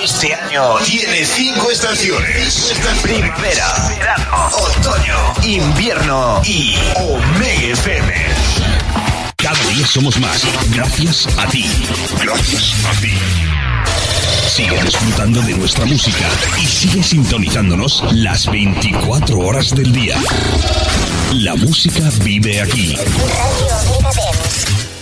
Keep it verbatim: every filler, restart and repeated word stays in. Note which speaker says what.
Speaker 1: Este año tiene cinco estaciones: primavera, verano, otoño, invierno y Omega F M.
Speaker 2: Cada día somos más, gracias a ti. Gracias a ti. Sigue disfrutando de nuestra música y sigue sintonizándonos las veinticuatro horas del día. La música vive aquí.
Speaker 3: Radio Omega Dance.